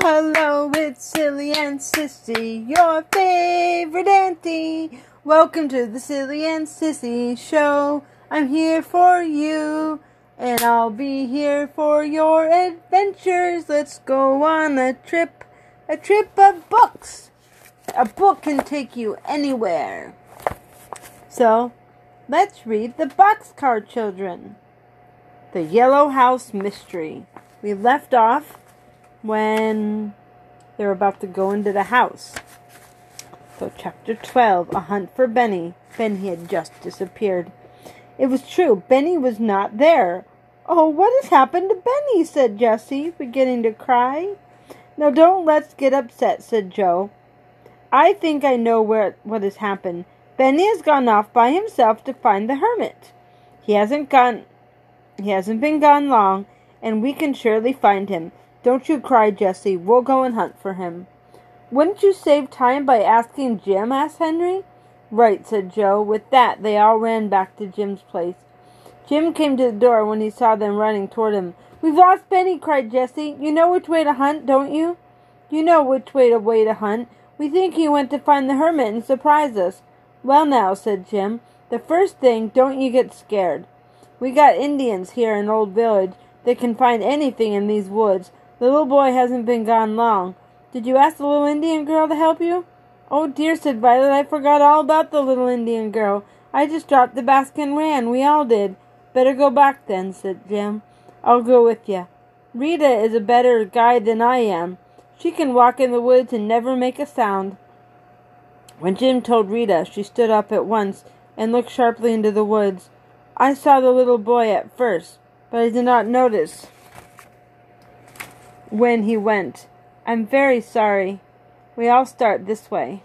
hello, it's Silly and Sissy, your favorite auntie. Welcome to the Silly and Sissy show. I'm here for you, and I'll be here for your adventures. Let's go on a trip of books. A book can take you anywhere. So, let's read The Boxcar Children. The Yellow House Mystery. We left off when they were about to go into the house. So chapter 12, A Hunt for Benny. Benny had just disappeared. It was true, Benny was not there. "Oh, what has happened to Benny?" said Jessie, beginning to cry. "No, don't let's get upset," said Joe. "I think I know what has happened. Benny has gone off by himself to find the hermit. He hasn't been gone long, and we can surely find him. Don't you cry, Jessie. We'll go and hunt for him." "Wouldn't you save time by asking Jim?" asked Henry. "Right," said Joe. With that, they all ran back to Jim's place. Jim came to the door when he saw them running toward him. "We've lost Benny," cried Jessie. "You know which way to hunt, don't you?" "You know which way to hunt. We think he went to find the hermit and surprise us." "Well now," said Jim, "the first thing, don't you get scared. We got Indians here in Old Village that can find anything in these woods. The little boy hasn't been gone long. Did you ask the little Indian girl to help you?" "Oh dear," said Violet, "I forgot all about the little Indian girl. I just dropped the basket and ran. We all did." "Better go back then," said Jim. "I'll go with you. Rita is a better guide than I am. She can walk in the woods and never make a sound." When Jim told Rita, she stood up at once and looked sharply into the woods. "I saw the little boy at first, but I did not notice when he went. I'm very sorry. We'll start this way.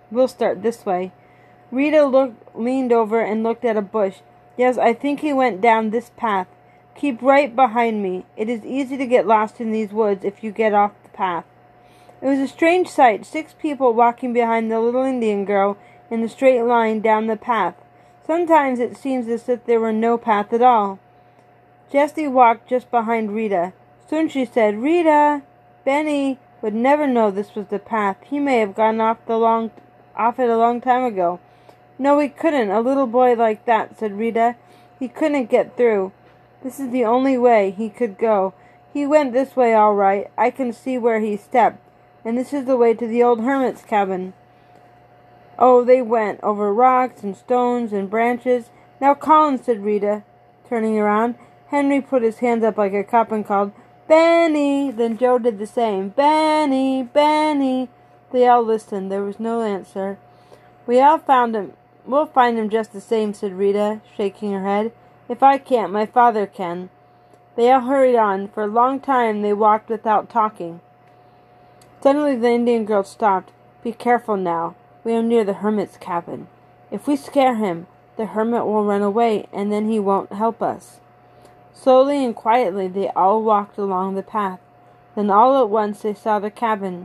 Rita leaned over and looked at a bush. "Yes, I think he went down this path. Keep right behind me. It is easy to get lost in these woods if you get off the path." It was a strange sight, 6 people walking behind the little Indian girl in a straight line down the path. Sometimes it seems as if there were no path at all. Jessie walked just behind Rita. Soon she said, "Rita, Benny would never know this was the path. He may have gone off it a long time ago." "No, he couldn't. A little boy like that," said Rita. "He couldn't get through. This is the only way he could go. He went this way all right. I can see where he stepped. And this is the way to the old hermit's cabin." "Oh, they went over rocks and stones and branches. Now, Colin," said Rita, turning around. Henry put his hands up like a cop and called, "Benny!" Then Joe did the same. "Benny! Benny!" They all listened. There was no answer. "We'll find him just the same," said Rita, shaking her head. "If I can't, my father can." They all hurried on. For a long time they walked without talking. Suddenly the Indian girl stopped. "Be careful now. We are near the hermit's cabin. If we scare him, the hermit will run away, and then he won't help us." Slowly and quietly they all walked along the path. Then all at once they saw the cabin.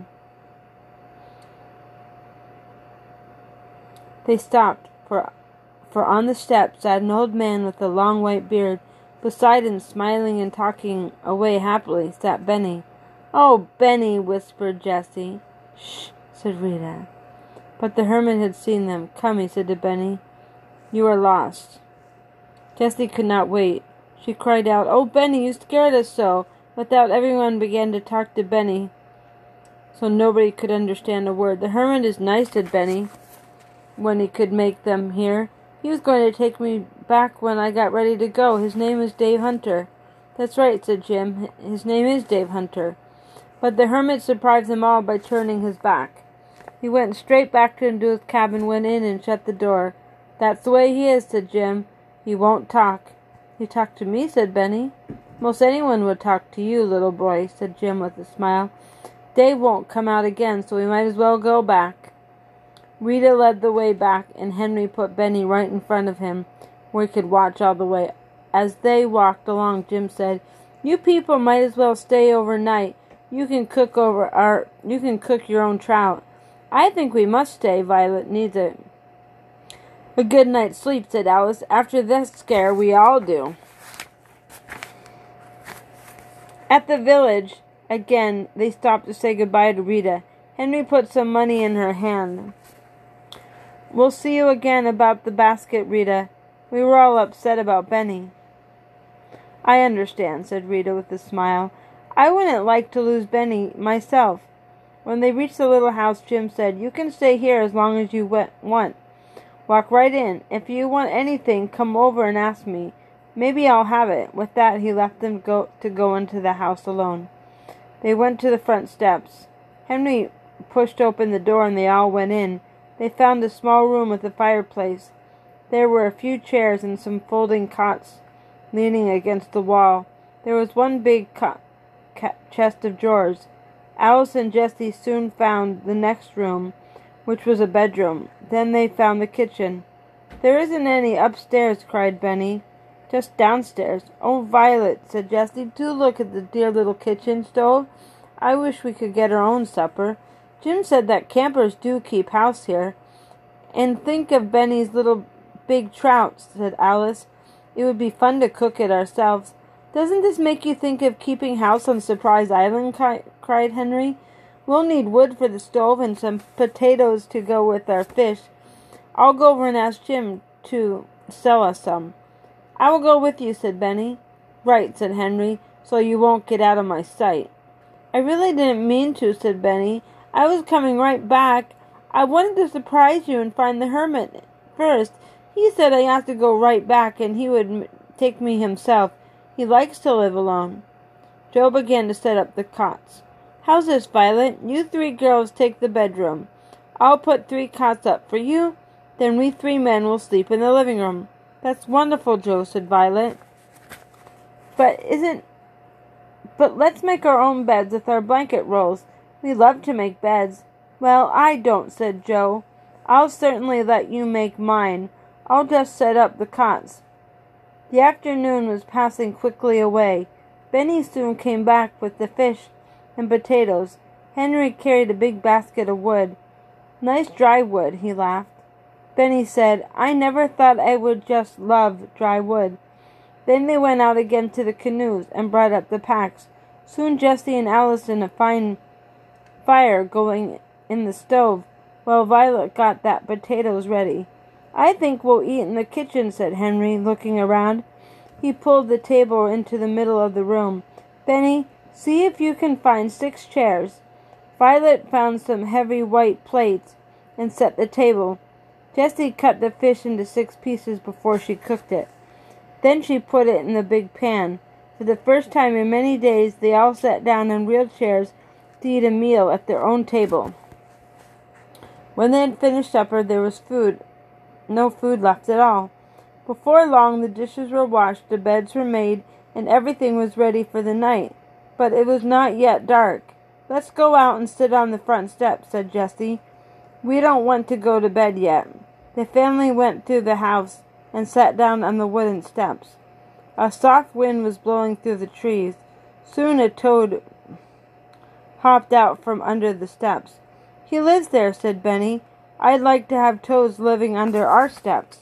They stopped, for on the steps sat an old man with a long white beard. Beside him, smiling and talking away happily, sat Benny. "Oh, Benny," whispered Jessie. "Shh," said Rita. But the hermit had seen them. "Come," he said to Benny. "You are lost." Jessie could not wait. She cried out, "Oh, Benny, you scared us so!" With that, everyone began to talk to Benny, so nobody could understand a word. "The hermit is nice," said Benny, when he could make them hear. "He was going to take me back when I got ready to go. His name is Dave Hunter." "That's right," said Jim. "His name is Dave Hunter." But the hermit surprised them all by turning his back. He went straight back into his cabin, went in, and shut the door. "That's the way he is," said Jim. "He won't talk." "He talked to me," said Benny. "Most anyone would talk to you, little boy," said Jim with a smile. "Dave won't come out again, so we might as well go back." Rita led the way back, and Henry put Benny right in front of him, where he could watch all the way. As they walked along, Jim said, "You people might as well stay overnight. You can cook your own trout." "I think we must stay. Violet needs it." "A good night's sleep," said Alice. "After this scare, we all do." At the village, Again, they stopped to say goodbye to Rita. Henry put some money in her hand. "We'll see you again about the basket, Rita. We were all upset about Benny." "I understand," said Rita with a smile. "I wouldn't like to lose Benny myself." When they reached the little house, Jim said, "You can stay here as long as you want. Walk right in. If you want anything, come over and ask me. Maybe I'll have it." With that, he left them to go into the house alone. They went to the front steps. Henry pushed open the door and they all went in. They found a small room with a fireplace. There were a few chairs and some folding cots leaning against the wall. There was one big chest of drawers. Alice and Jessie soon found the next room, which was a bedroom. Then they found the kitchen. "There isn't any upstairs," cried Benny. "Just downstairs." "Oh, Violet," said Jessie, "do look at the dear little kitchen stove. I wish we could get our own supper. Jim said that campers do keep house here." "And think of Benny's little big trout," said Alice. "It would be fun to cook it ourselves." "Doesn't this make you think of keeping house on Surprise Island?" cried Henry. "We'll need wood for the stove and some potatoes to go with our fish. I'll go over and ask Jim to sell us some." "I will go with you," said Benny. "Right," said Henry, "so you won't get out of my sight." "I really didn't mean to," said Benny. "I was coming right back. I wanted to surprise you and find the hermit first. He said I have to go right back and he would take me himself. He likes to live alone." Joe began to set up the cots. "How's this, Violet? You three girls take the bedroom. I'll put 3 cots up for you. Then we 3 men will sleep in the living room." "That's wonderful, Joe," said Violet. But let's make our own beds with our blanket rolls. We love to make beds." "Well, I don't," said Joe. "I'll certainly let you make mine. I'll just set up the cots." The afternoon was passing quickly away. Benny soon came back with the fish and potatoes. Henry carried a big basket of wood. "Nice dry wood," he laughed. Benny said, "I never thought I would just love dry wood." Then they went out again to the canoes and brought up the packs. Soon Jessie and Alice in a fine fire going in the stove, while Violet got that potatoes ready. "I think we'll eat in the kitchen," said Henry, looking around. He pulled the table into the middle of the room. "Benny, see if you can find 6 chairs." Violet found some heavy white plates and set the table. Jessie cut the fish into 6 pieces before she cooked it. Then she put it in the big pan. For the first time in many days, they all sat down in real chairs to eat a meal at their own table. When they had finished supper, there was no food left at all. Before long, the dishes were washed, the beds were made, and everything was ready for the night. But it was not yet dark. "Let's go out and sit on the front steps," said Jessie. "We don't want to go to bed yet." The family went through the house and sat down on the wooden steps. A soft wind was blowing through the trees. Soon a toad hopped out from under the steps. "He lives there," said Benny. "I'd like to have toads living under our steps."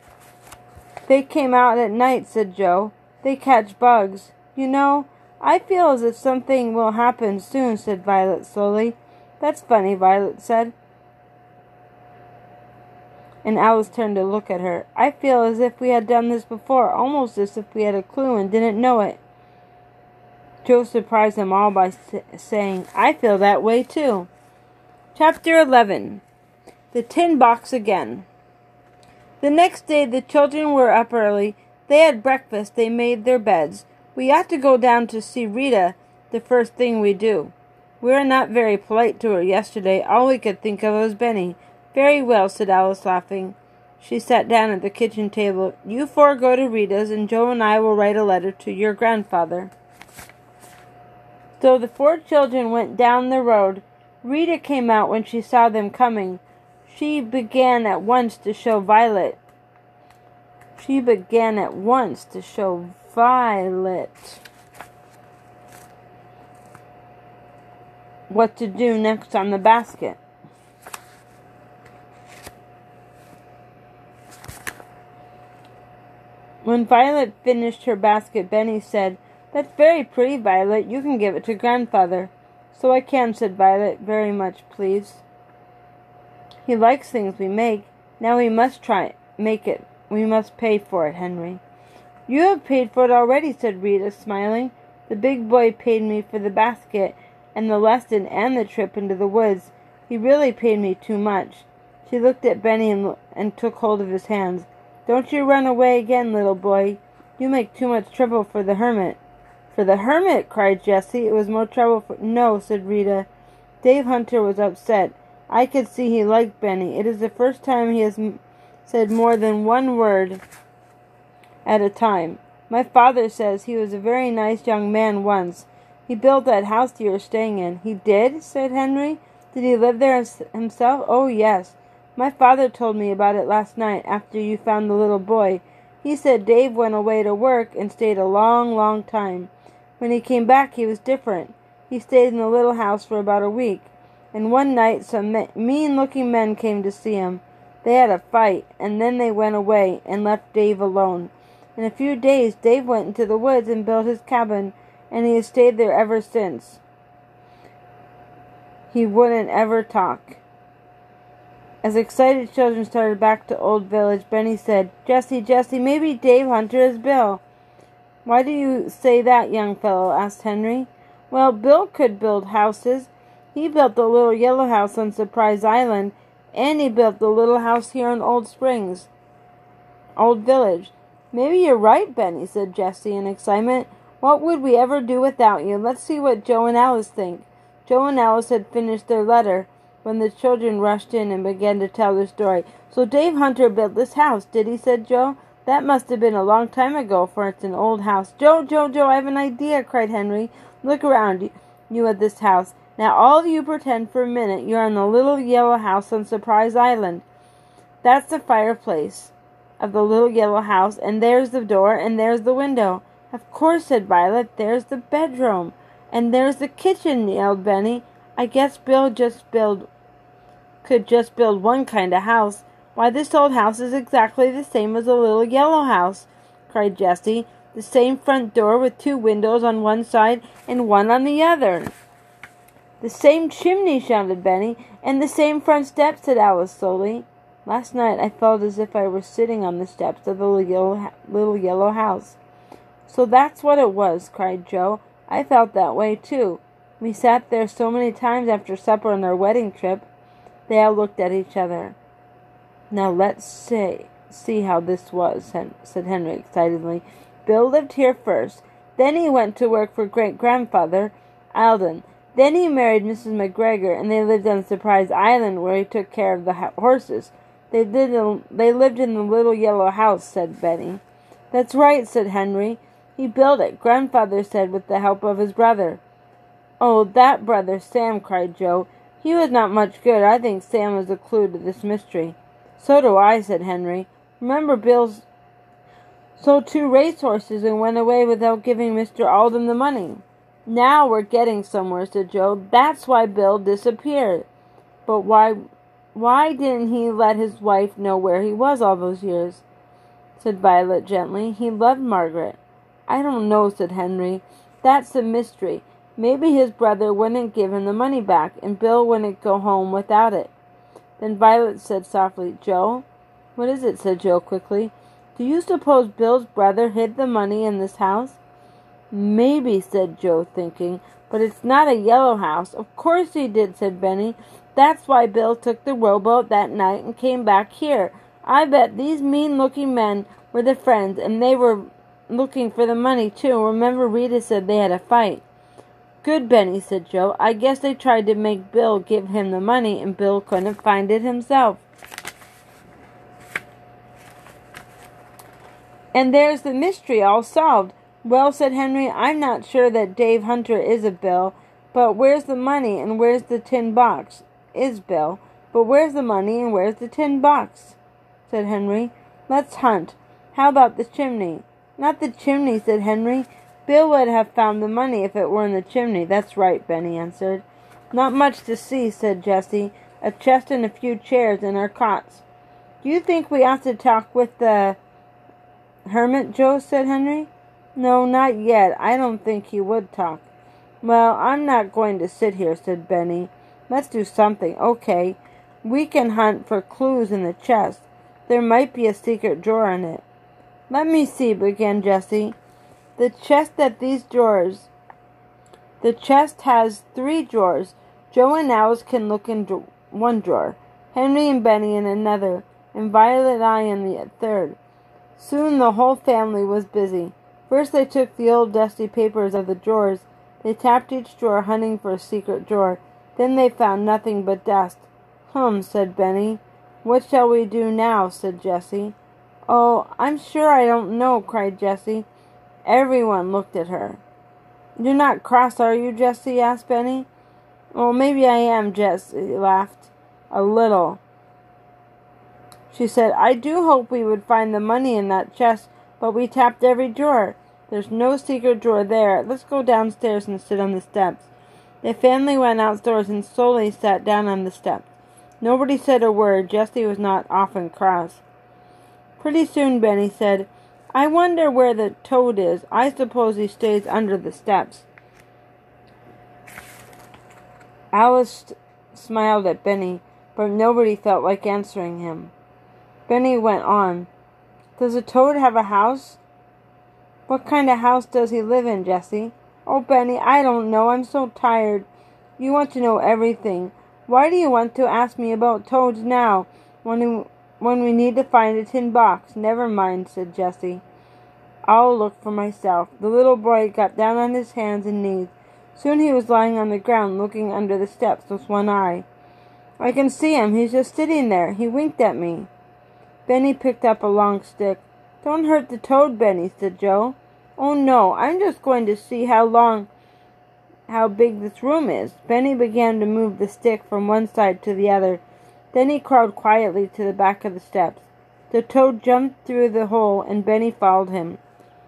"They came out at night," said Joe. "They catch bugs. You know, I feel as if something will happen soon," said Violet slowly. "That's funny," Violet said. And Alice turned to look at her. "I feel as if we had done this before, almost as if we had a clue and didn't know it." Joe surprised them all by saying, "I feel that way too." Chapter 11. The Tin Box Again. The next day the children were up early. They had breakfast. They made their beds. "We ought to go down to see Rita the first thing we do. We were not very polite to her yesterday. All we could think of was Benny." "Very well," said Alice, laughing. She sat down at the kitchen table. "You 4 go to Rita's, and Joe and I will write a letter to your grandfather." So the 4 children went down the road. Rita came out when she saw them coming. She began at once to show Violet what to do next on the basket. When Violet finished her basket, Benny said, "That's very pretty, Violet. You can give it to Grandfather." "So I can," said Violet, very much pleased. "He likes things we make. Now we must make it. We must pay for it, Henry." "You have paid for it already," said Rita, smiling. "The big boy paid me for the basket and the lesson and the trip into the woods. He really paid me too much." She looked at Benny and took hold of his hands. "Don't you run away again, little boy. You make too much trouble for the hermit." "For the hermit?" cried Jessie. "It was more trouble for—" "No," said Rita. Dave Hunter was upset. I could see he liked Benny. It is the first time he has said more than one word at a time. "My father says he was a very nice young man once. He built that house you are staying in." "He did?" said Henry. "Did he live there himself?" "Oh, yes. My father told me about it last night after you found the little boy. He said Dave went away to work and stayed a long, long time. When he came back he was different. He stayed in the little house for about a week. And one night some mean-looking men came to see him. They had a fight, and then they went away and left Dave alone. In a few days Dave went into the woods and built his cabin, and he has stayed there ever since. He wouldn't ever talk." As excited children started back to Old Village, Benny said, Jessie, maybe Dave Hunter is Bill." "Why do you say that, young fellow?" asked Henry. "Well, Bill could build houses. He built the little yellow house on Surprise Island, and he built the little house here in Old Village." "Maybe you're right, Benny," said Jessie in excitement. "What would we ever do without you? Let's see what Joe and Alice think." Joe and Alice had finished their letter when the children rushed in and began to tell their story. "So Dave Hunter built this house, did he?" said Joe. "That must have been a long time ago, for it's an old house." Joe, I have an idea," cried Henry. "Look around you at this house. Now all of you pretend for a minute you're in the little yellow house on Surprise Island. That's the fireplace of the little yellow house, and there's the door, and there's the window." "Of course," said Violet. "There's the bedroom." "And there's the kitchen," yelled Benny. "I guess Bill could just build one kind of house. Why, this old house is exactly the same as the little yellow house," cried Jessie. "The same front door with 2 windows on one side and 1 on the other." "The same chimney," shouted Benny. "And the same front steps," said Alice slowly. "Last night I felt as if I were sitting on the steps of the little yellow house." "So that's what it was," cried Joe. "I felt that way, too. We sat there so many times after supper on our wedding trip." They all looked at each other. "Now let's see how this was," said Henry excitedly. "Bill lived here first. Then he went to work for great-grandfather Alden. Then he married Mrs. McGregor, and they lived on Surprise Island, where he took care of the horses. They lived in the little yellow house," said Benny. "That's right," said Henry. "He built it, Grandfather said, with the help of his brother." "Oh, that brother Sam," cried Joe. "He was not much good. I think Sam is the clue to this mystery." "So do I," said Henry. "Remember, Bill sold 2 racehorses and went away without giving Mr. Alden the money." "Now we're getting somewhere," said Joe. "That's why Bill disappeared." "But why didn't he let his wife know where he was all those years?" said Violet gently. "He loved Margaret." "I don't know," said Henry. "That's a mystery. Maybe his brother wouldn't give him the money back, and Bill wouldn't go home without it." Then Violet said softly, "Joe?" "What is it?" said Joe quickly. "Do you suppose Bill's brother hid the money in this house?" "Maybe," said Joe, thinking. "But it's not a yellow house." "Of course he did," said Benny. "That's why Bill took the rowboat that night and came back here. I bet these mean-looking men were the friends, and they were looking for the money, too. Remember, Rita said they had a fight." "Good, Benny," said Joe. "I guess they tried to make Bill give him the money, and Bill couldn't find it himself." "And there's the mystery all solved." "Well," said Henry, "I'm not sure that Dave Hunter is a Bill, but where's the money and where's the tin box?" "Is Bill. But where's the money and where's the tin box?" said Henry. "Let's hunt. How about the chimney?" "Not the chimney," said Henry. "Bill would have found the money if it were in the chimney." "That's right," Benny answered. "Not much to see," said Jessie. "A chest and a few chairs and our cots." "Do you think we ought to talk with the hermit, Joe?" said Henry. No, not yet. I don't think he would talk. Well, I'm not going to sit here, said Benny. Let's do something. Okay. We can hunt for clues in the chest. There might be a secret drawer in it. Let me see, began Jessie. The chest has 3 drawers. Joe and Alice can look in one drawer, Henry and Benny in another, and Violet and I in the third. Soon the whole family was busy. First they took the old dusty papers of the drawers. They tapped each drawer, hunting for a secret drawer. Then they found nothing but dust. Said Benny. What shall we do now? Said Jessie. Oh, I'm sure I don't know, cried Jessie. Everyone looked at her. You're not cross, are you, Jessie? Asked Benny. Well, maybe I am, Jessie laughed. A little. She said, I do hope we would find the money in that chest, but we tapped every drawer. There's no secret drawer there. Let's go downstairs and sit on the steps. The family went outdoors and slowly sat down on the steps. Nobody said a word. Jessie was not often cross. Pretty soon Benny said, I wonder where the toad is. I suppose he stays under the steps. Alice smiled at Benny, but nobody felt like answering him. Benny went on. Does a toad have a house? What kind of house does he live in, Jessie? Oh, Benny, I don't know. I'm so tired. You want to know everything. Why do you want to ask me about toads now, when we need to find a tin box? Never mind, said Jessie. I'll look for myself. The little boy got down on his hands and knees. Soon he was lying on the ground, looking under the steps with one eye. I can see him. He's just sitting there. He winked at me. Benny picked up a long stick. Don't hurt the toad, Benny, said Joe. Oh, no, I'm just going to see how big this room is. Benny began to move the stick from one side to the other. Then he crawled quietly to the back of the steps. The toad jumped through the hole, and Benny followed him.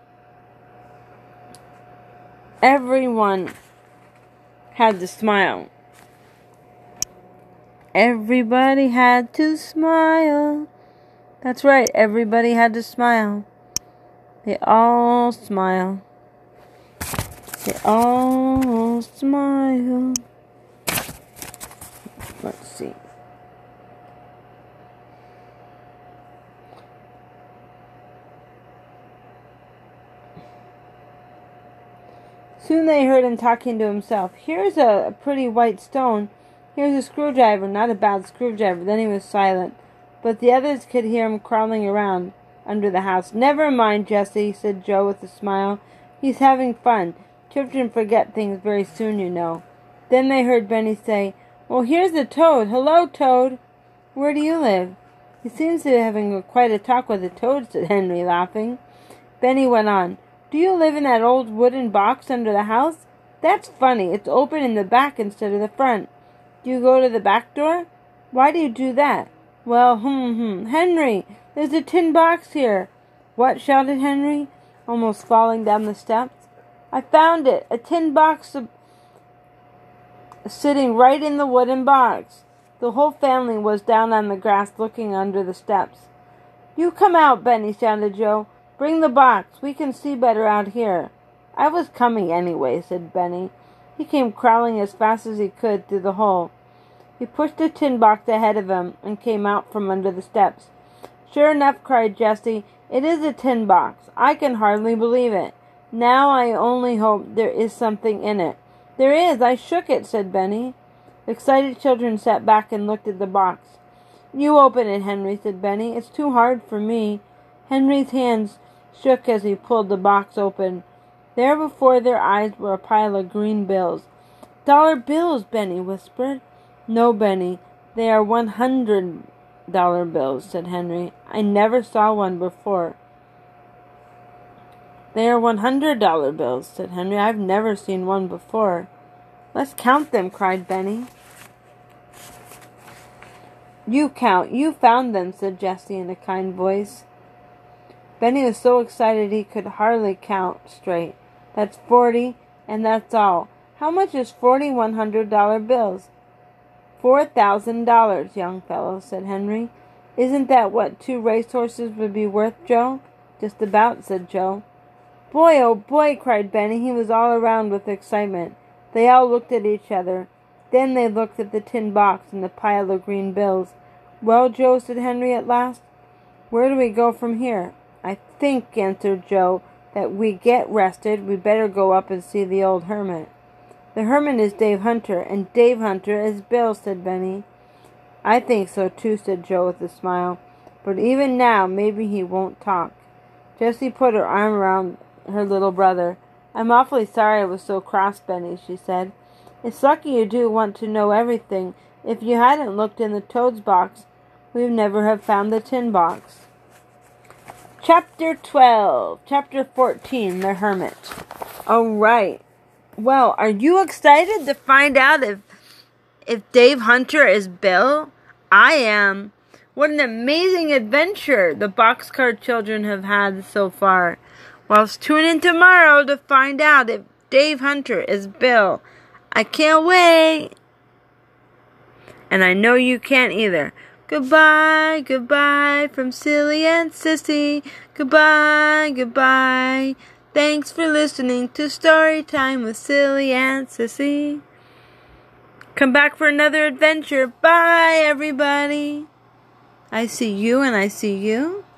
Everyone had to smile. Everybody had to smile. That's right, everybody had to smile. They all smile. They all smile. Let's see. Soon they heard him talking to himself. Here's a pretty white stone. Here's a screwdriver, not a bad screwdriver. Then he was silent. But the others could hear him crawling around under the house. Never mind, Jessie, said Joe with a smile. He's having fun. Children forget things very soon, you know. Then they heard Benny say, Well, here's the toad. Hello, Toad. Where do you live? He seems to be having quite a talk with the toad, said Henry, laughing. Benny went on. Do you live in that old wooden box under the house? That's funny. It's open in the back instead of the front. Do you go to the back door? Why do you do that? Well, Henry, there's a tin box here. What? Shouted Henry, almost falling down the steps. I found it. A tin box sitting right in the wooden box. The whole family was down on the grass looking under the steps. You come out, Benny, shouted Joe. Bring the box. We can see better out here. I was coming anyway, said Benny. He came crawling as fast as he could through the hole. He pushed the tin box ahead of him and came out from under the steps. Sure enough, cried Jessie, it is a tin box. I can hardly believe it. Now I only hope there is something in it. There is. I shook it, said Benny. Excited children sat back and looked at the box. You open it, Henry, said Benny. It's too hard for me. Henry's hands shook as he pulled the box open. There before their eyes were a pile of green bills. Dollar bills, Benny whispered. No, Benny, they are $100 bills, said Henry. I never saw one before. They are $100 bills, said Henry. I've never seen one before. Let's count them, cried Benny. You count. You found them, said Jessie in a kind voice. Benny was so excited he could hardly count straight. That's 40, and that's all. How much is 40 $100 bills? $4,000, young fellow, said Henry. Isn't that what 2 racehorses would be worth, Joe? Just about, said Joe. Boy, oh boy, cried Benny. He was all around with excitement. They all looked at each other. Then they looked at the tin box and the pile of green bills. Well, Joe, said Henry at last, where do we go from here? I think, answered Joe, that we get rested. We better go up and see the old hermit. The hermit is Dave Hunter, and Dave Hunter is Bill, said Benny. I think so too, said Joe with a smile. But even now, maybe he won't talk. Jessie put her arm around her little brother. I'm awfully sorry I was so cross, Benny, she said. It's lucky you do want to know everything. If you hadn't looked in the toad's box, we'd never have found the tin box. Chapter 12. Chapter 14. The Hermit. All right. Well, are you excited to find out if Dave Hunter is Bill? I am. What an amazing adventure the Boxcar children have had so far. Well, tune in tomorrow to find out if Dave Hunter is Bill. I can't wait. And I know you can't either. Goodbye, goodbye from Silly and Sissy. Goodbye, goodbye. Thanks for listening to Storytime with Silly and Sissy. Come back for another adventure. Bye, everybody. I see you and I see you.